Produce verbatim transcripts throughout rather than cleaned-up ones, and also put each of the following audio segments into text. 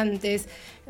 antes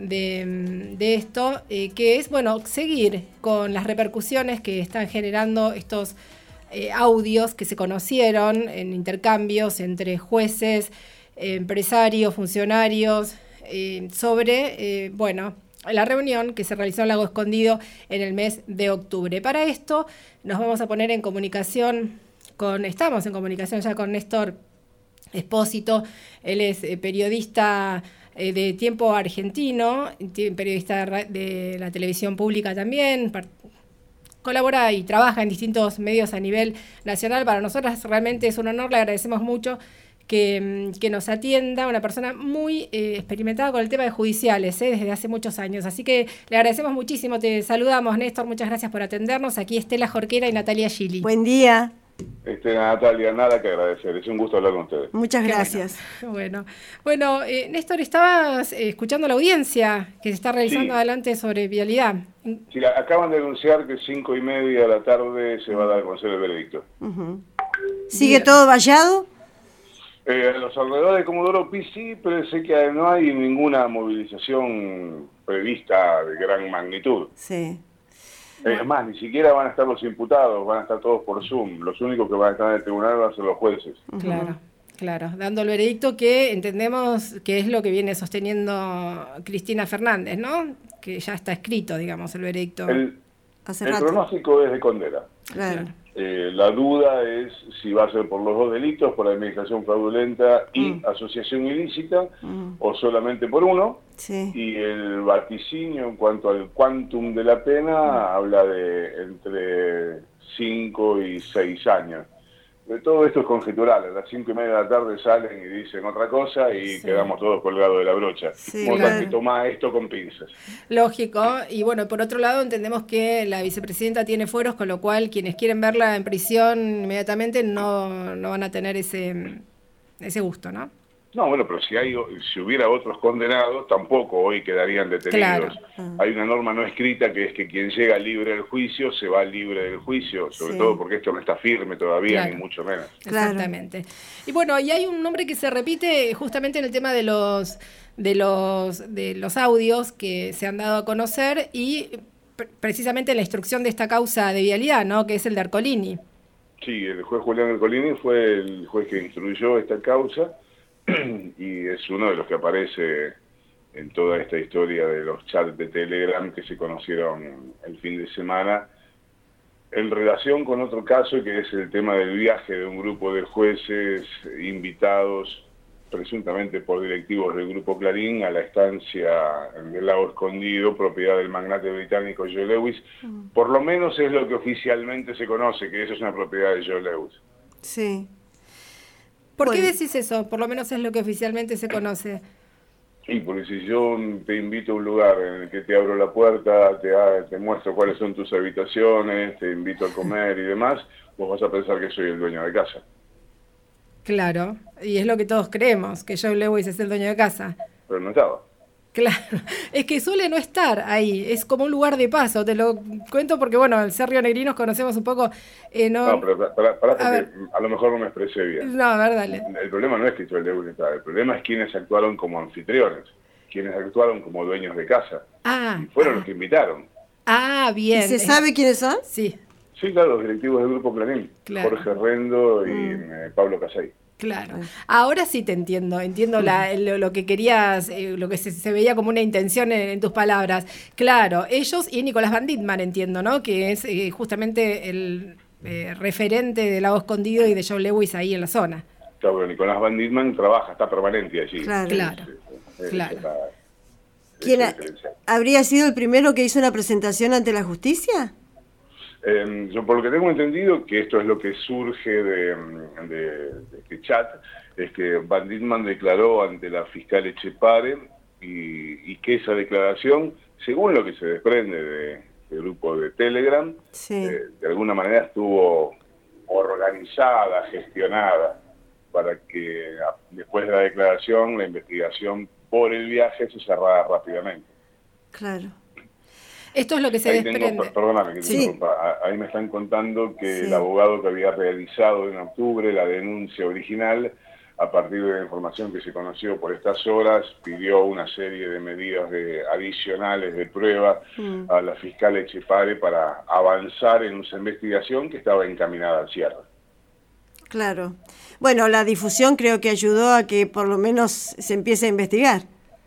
de, de esto, eh, que es, bueno, seguir con las repercusiones que están generando estos eh, audios que se conocieron en intercambios entre jueces, eh, empresarios, funcionarios, eh, sobre, eh, bueno, la reunión que se realizó en Lago Escondido en el mes de octubre. Para esto nos vamos a poner en comunicación con, estamos en comunicación ya con Néstor Espósito. Él es eh, periodista eh, de Tiempo Argentino, periodista de, de la televisión pública también, part- colabora y trabaja en distintos medios a nivel nacional. Para nosotras realmente es un honor, le agradecemos mucho que, que nos atienda, una persona muy eh, experimentada con el tema de judiciales eh, desde hace muchos años. Así que le agradecemos muchísimo, te saludamos, Néstor, muchas gracias por atendernos. Aquí Estela Jorquera y Natalia Gili. Buen día. Este, Natalia, nada que agradecer, es un gusto hablar con ustedes. Muchas Qué gracias. Bueno, bueno, bueno eh, Néstor, estabas eh, escuchando la audiencia que se está realizando Sí. adelante sobre vialidad. Sí, acaban de anunciar que cinco y media de la tarde se va a dar a conocer el veredicto. Uh-huh. ¿Sigue Bien. todo vallado? Eh, a los alrededores de Comodoro Pi sí, pero sé que no hay ninguna movilización prevista de gran magnitud. Sí. Es más, ni siquiera van a estar los imputados, van a estar todos por Zoom. Los únicos que van a estar en el tribunal van a ser los jueces. Uh-huh. Claro, claro, dando el veredicto que entendemos que es lo que viene sosteniendo Cristina Fernández, ¿no? Que ya está escrito, digamos, el veredicto. El, Hace el rato. pronóstico es de condena. Claro. Eh, la duda es si va a ser por los dos delitos, por administración fraudulenta y Mm. asociación ilícita, Mm. o solamente por uno. Sí. Y el vaticinio en cuanto al quantum de la pena mm. habla de entre cinco y seis años. De todo esto es conjetural. A las cinco y media de la tarde salen y dicen otra cosa y Sí. quedamos todos colgados de la brocha. Sí, Por claro. tanto, toma esto con pinzas. Lógico, y bueno, por otro lado entendemos que la vicepresidenta tiene fueros, con lo cual quienes quieren verla en prisión inmediatamente no, no van a tener ese, ese gusto, ¿no? No, bueno, pero si hay, si hubiera otros condenados, tampoco hoy quedarían detenidos. Claro. Hay una norma no escrita que es que quien llega libre del juicio se va libre del juicio, sobre Sí. todo porque esto no está firme todavía, Claro. ni mucho menos. Claro. Exactamente. Y bueno, y hay un nombre que se repite justamente en el tema de los de los de los audios que se han dado a conocer y pre- precisamente en la instrucción de esta causa de vialidad, ¿no? Que es el de Ercolini. Sí, el juez Julián Ercolini fue el juez que instruyó esta causa y es uno de los que aparece en toda esta historia de los chats de Telegram que se conocieron el fin de semana, en relación con otro caso que es el tema del viaje de un grupo de jueces invitados presuntamente por directivos del Grupo Clarín a la estancia del Lago Escondido, propiedad del magnate británico Joe Lewis. Mm. Por lo menos es lo que oficialmente se conoce, que eso es una propiedad de Joe Lewis. Sí. ¿Por Bueno. qué decís eso? Por lo menos es lo que oficialmente se conoce. Y porque si yo te invito a un lugar en el que te abro la puerta, te, te muestro cuáles son tus habitaciones, te invito a comer y demás, vos vas a pensar que soy el dueño de casa. Claro, y es lo que todos creemos, que Joe Lewis es el dueño de casa. Pero no estaba. Claro, es que suele no estar ahí, es como un lugar de paso, te lo cuento porque, bueno, el ser rionegrinos conocemos un poco... Eh, no, no, pero pará, pará porque a, a lo mejor no me expresé bien. No, a ver, dale. El problema no es que Joe Lewis estaba, el problema es quienes actuaron como anfitriones, quienes actuaron como dueños de casa. Ah. Y fueron ah. los que invitaron. Ah, bien. ¿Y se sabe quiénes son? Sí. Sí, claro, los directivos del Grupo Clarín, claro. Jorge Rendo y mm. eh, Pablo Casay. Claro. Ahora sí te entiendo, entiendo la, lo, lo que querías, eh, lo que se, se veía como una intención en, en tus palabras. Claro, ellos y Nicolás Van Ditman, entiendo, ¿no? Que es eh, justamente el eh, referente del Lago Escondido y de Joe Lewis ahí en la zona. Claro, pero Nicolás Van Ditman trabaja, está permanente allí. Claro. Claro. Es, es, claro. es la, ¿Quién ha, habría sido el primero que hizo una presentación ante la justicia? Eh, yo por lo que tengo entendido, que esto es lo que surge de, de, de este chat, es que Van Ditman declaró ante la fiscal Echepare y, y que esa declaración, según lo que se desprende de, del grupo de Telegram, sí. eh, de alguna manera estuvo organizada, gestionada, para que después de la declaración la investigación por el viaje se cerrara rápidamente. Claro. Esto es lo que se ahí desprende. Tengo, perdóname que te sí. interrumpa. Ahí me están contando que sí. el abogado que había realizado en octubre la denuncia original a partir de la información que se conoció por estas horas, pidió una serie de medidas de, adicionales de prueba mm. a la fiscal Etchepare para avanzar en esa investigación que estaba encaminada al cierre. Claro. Bueno, la difusión creo que ayudó a que por lo menos se empiece a investigar.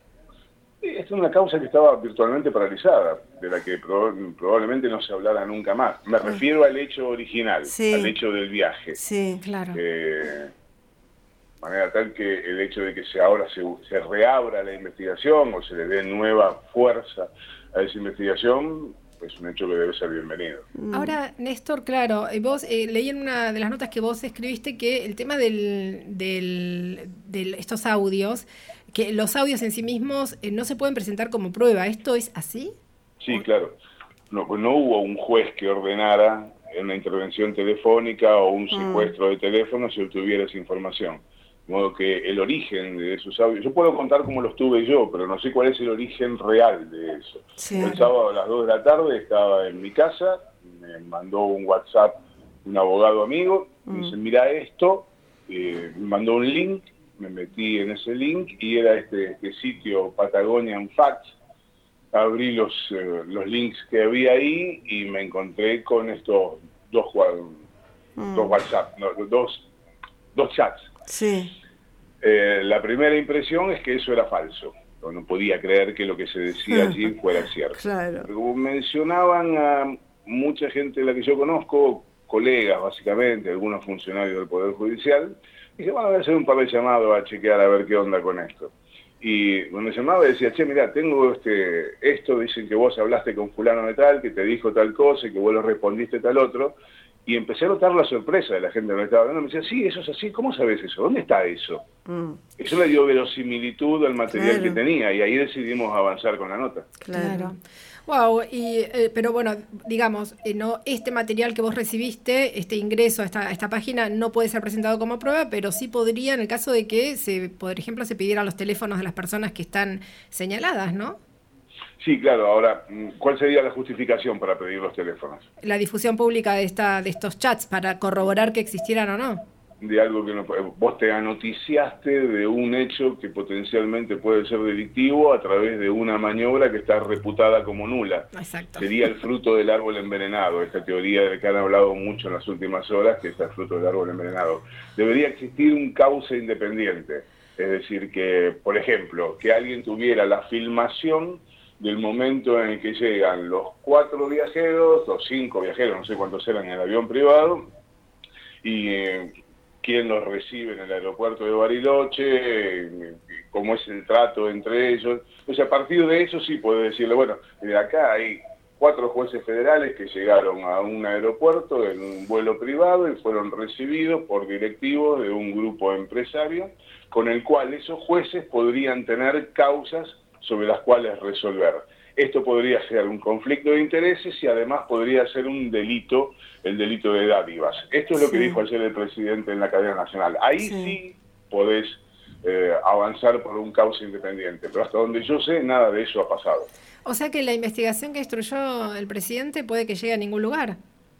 Esta es una causa que estaba virtualmente paralizada, de la que prob probablemente no se hablara nunca más. Me ah. refiero al hecho original, sí. al hecho del viaje. Sí, claro. Eh, de manera tal que el hecho de que se ahora se, se reabra la investigación o se le dé nueva fuerza a esa investigación es un hecho que debe ser bienvenido. Ahora, Néstor, claro, vos eh, leí en una de las notas que vos escribiste que el tema del, del, de estos audios, que los audios en sí mismos eh, no se pueden presentar como prueba. ¿Esto es así? Sí, claro. No, no hubo un juez que ordenara en una intervención telefónica o un secuestro mm. de teléfono si obtuviera esa información. De modo que el origen de esos audios, yo puedo contar cómo los tuve yo, pero no sé cuál es el origen real de eso. Sí. El sábado a las dos de la tarde estaba en mi casa, me mandó un WhatsApp un abogado amigo, mm. me dice, mira esto, eh, me mandó un link, me metí en ese link y era este, este sitio Patagonian Facts. Abrí los, eh, los links que había ahí y me encontré con estos dos, mm. dos WhatsApp, no, dos, dos chats. Sí. Eh, la primera impresión es que eso era falso. No, no podía creer que lo que se decía allí fuera cierto. Claro. Como mencionaban a mucha gente de la que yo conozco, colegas básicamente, algunos funcionarios del Poder Judicial, dije, bueno, voy a hacer un par de llamados a chequear a ver qué onda con esto. Y cuando llamaba decía, che, mira, tengo este esto, dicen que vos hablaste con fulano de tal, que te dijo tal cosa y que vos le respondiste tal otro. Y empecé a notar la sorpresa de la gente que me estaba hablando. Me decía, sí, eso es así, ¿cómo sabes eso? ¿Dónde está eso? Mm. Eso le dio verosimilitud al material claro. que tenía y ahí decidimos avanzar con la nota. Claro. Wow, y, eh, pero bueno, digamos, eh, no este material que vos recibiste, este ingreso a esta, a esta página, no puede ser presentado como prueba, pero sí podría en el caso de que, se, por ejemplo, se pidieran los teléfonos de las personas que están señaladas, ¿no? Sí, claro. Ahora, ¿cuál sería la justificación para pedir los teléfonos? La difusión pública de esta de estos chats para corroborar que existieran o no. De algo que no, vos te anoticiaste de un hecho que potencialmente puede ser delictivo a través de una maniobra que está reputada como nula. Exacto. Sería el fruto del árbol envenenado, esta teoría de la que han hablado mucho en las últimas horas, que está el fruto del árbol envenenado. Debería existir un causa independiente, es decir, que, por ejemplo, que alguien tuviera la filmación del momento en el que llegan los cuatro viajeros, los cinco viajeros, no sé cuántos eran en el avión privado, y eh, quién los recibe en el aeropuerto de Bariloche, eh, cómo es el trato entre ellos. O sea, a partir de eso sí puedo decirle, bueno, de acá hay cuatro jueces federales que llegaron a un aeropuerto en un vuelo privado y fueron recibidos por directivos de un grupo empresario, con el cual esos jueces podrían tener causas sobre las cuales resolver. Esto podría ser un conflicto de intereses y además podría ser un delito, el delito de dádivas. Esto es lo sí. que dijo ayer el presidente en la cadena nacional. Ahí sí, sí podés eh, avanzar por un causa independiente, pero hasta donde yo sé, nada de eso ha pasado. O sea que la investigación que instruyó el presidente puede que llegue a ningún lugar.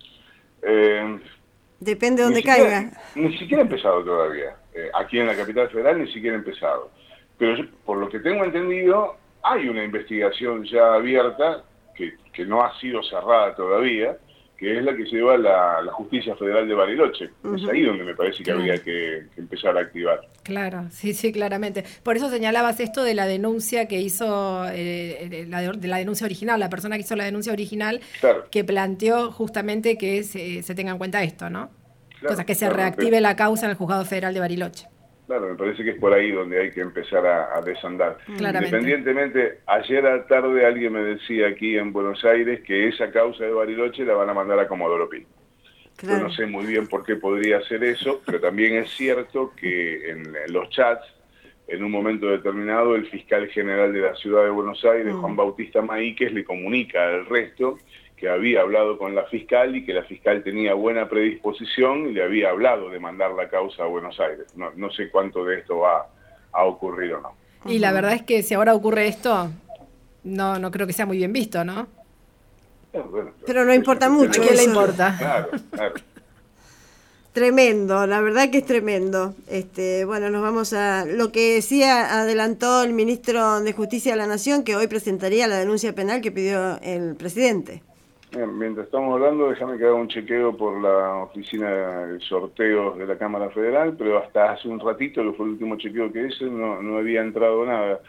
Eh, Depende de dónde siquiera, caiga. Ni siquiera ha empezado todavía. Eh, aquí en la capital federal ni siquiera ha empezado. Pero yo, por lo que tengo entendido, hay una investigación ya abierta, que, que no ha sido cerrada todavía, que es la que lleva la, la Justicia Federal de Bariloche. Uh-huh. Es ahí donde me parece que claro. habría que, que empezar a activar. Claro, sí, sí, claramente. Por eso señalabas esto de la denuncia que hizo, eh, la de, de la denuncia original, la persona que hizo la denuncia original, claro. que planteó justamente que se, se tenga en cuenta esto, ¿no? Claro, Cosa que se claro, reactive pero... la causa en el Juzgado Federal de Bariloche. Claro, me parece que es por ahí donde hay que empezar a, a desandar. Claramente. Independientemente, ayer a la tarde alguien me decía aquí en Buenos Aires que esa causa de Bariloche la van a mandar a Comodoro Pi. Claro. Yo no sé muy bien por qué podría ser eso, pero también es cierto que en, en los chats, en un momento determinado, el fiscal general de la ciudad de Buenos Aires, mm. Juan Bautista Maíquez, le comunica al resto que había hablado con la fiscal y que la fiscal tenía buena predisposición y le había hablado de mandar la causa a Buenos Aires. No, no sé cuánto de esto va a ocurrir o no. Y la verdad es que si ahora ocurre esto, no no creo que sea muy bien visto, ¿no? Bueno, bueno, pero no importa mucho. ¿A quién le importa? Claro, claro. Tremendo, la verdad que es tremendo. Este, bueno, nos vamos a lo que decía, adelantó el ministro de Justicia de la Nación, que hoy presentaría la denuncia penal que pidió el presidente. Bien, mientras estamos hablando, déjame que haga un chequeo por la oficina de sorteos de la Cámara Federal, pero hasta hace un ratito, que fue el último chequeo que hice, no, no había entrado nada.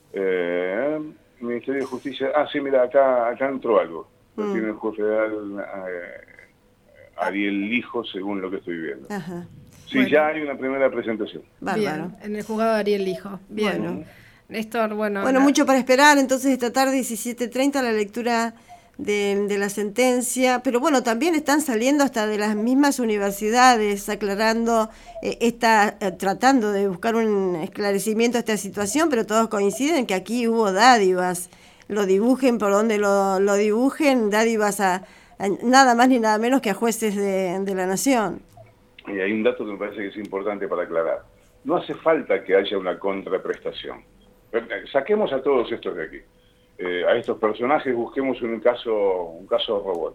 Eh, Ministerio de Justicia, ah sí, mira, acá acá entró algo. Lo mm. tiene el juez federal eh, Ariel Lijo, según lo que estoy viendo. Ajá. Sí, bueno. Ya hay una primera presentación. Bárbaro. Bien, en el juzgado Ariel Lijo. Bien. Bueno. Néstor, bueno... Bueno, la... mucho para esperar, entonces esta tarde, diecisiete treinta, la lectura de, de la sentencia, pero bueno, también están saliendo hasta de las mismas universidades, aclarando, eh, esta, eh, tratando de buscar un esclarecimiento a esta situación, pero todos coinciden que aquí hubo dádivas, lo dibujen por donde lo, lo dibujen, dádivas a... nada más ni nada menos que a jueces de, de la nación. Y hay un dato que me parece que es importante para aclarar. No hace falta que haya una contraprestación. Saquemos a todos estos de aquí. Eh, a estos personajes busquemos un caso, un caso robot.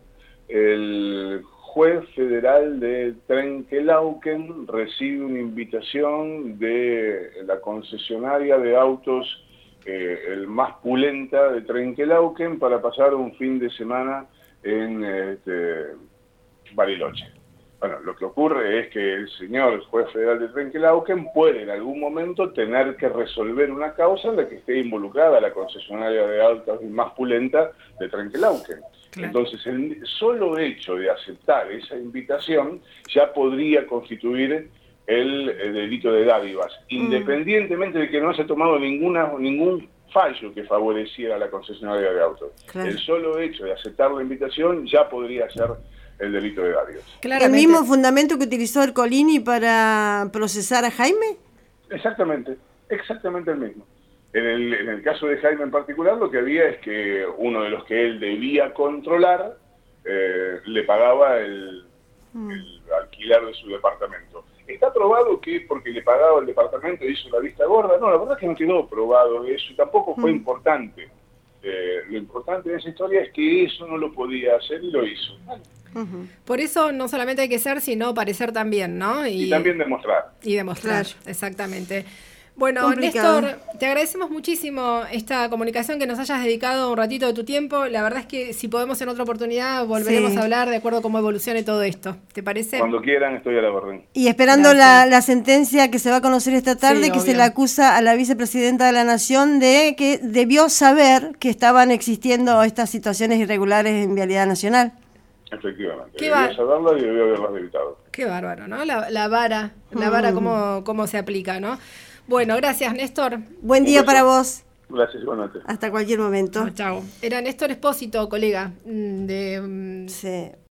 El juez federal de Trenquelauquen recibe una invitación de la concesionaria de autos eh, el más pulenta de Trenquelauquen para pasar un fin de semana en este, Bariloche. Bueno, lo que ocurre es que el señor juez federal de Trenquelauquen puede en algún momento tener que resolver una causa en la que esté involucrada la concesionaria de autos más pulenta de Trenquelauquen. Claro. Entonces, el solo hecho de aceptar esa invitación ya podría constituir el, el delito de dádivas, mm. independientemente de que no haya tomado ninguna ningún fallo que favoreciera a la concesionaria de autos. Claro. El solo hecho de aceptar la invitación ya podría ser el delito de dádivas. ¿El mismo fundamento que utilizó Ercolini para procesar a Jaime? Exactamente, exactamente el mismo. En el, en el caso de Jaime en particular, lo que había es que uno de los que él debía controlar eh, le pagaba el, mm. el alquiler de su departamento. ¿Está probado que porque le pagaba el departamento hizo la vista gorda? No, la verdad es que no quedó probado eso y tampoco fue mm. importante. Eh, lo importante de esa historia es que eso no lo podía hacer y lo hizo. Bueno. Uh-huh. Por eso no solamente hay que ser, sino parecer también, ¿no? Y, y también demostrar. Y demostrar, claro. Exactamente. Bueno, complicado. Néstor, te agradecemos muchísimo esta comunicación, que nos hayas dedicado un ratito de tu tiempo. La verdad es que si podemos en otra oportunidad volveremos sí. a hablar de acuerdo a cómo evolucione todo esto. ¿Te parece? Cuando quieran, estoy a la orden. Y esperando la, la sentencia que se va a conocer esta tarde, sí, que obvio. Se le acusa a la vicepresidenta de la Nación de que debió saber que estaban existiendo estas situaciones irregulares en Vialidad Nacional. Efectivamente, debió saberla y debió haberlas evitado. Qué bárbaro, ¿no? La, la vara, la vara mm. cómo, cómo se aplica, ¿no? Bueno, gracias, Néstor. Buen día para vos. Gracias, buenas noches. Hasta cualquier momento. Chao. Era Néstor Espósito, colega de... Sí.